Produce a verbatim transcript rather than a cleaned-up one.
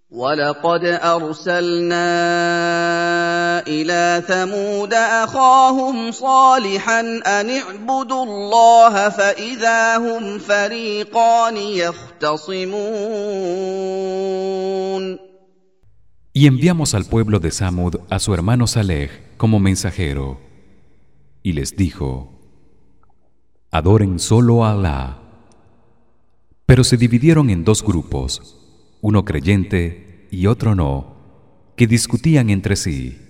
وَلَقَدْ أَرْسَلْنَا إِلَىٰ ثَمُودَ أَخَاهُمْ صَالِحًا أَنِ اعْبُدُوا اللَّهَ فَإِذَا هُمْ فَرِيقَانِ يَخْتَصِمُونَ. Y enviamos al pueblo de Samud a su hermano Saleh como mensajero y les dijo: adoren solo a Alá. Pero se dividieron en dos grupos, uno creyente y otro no, que discutían entre sí.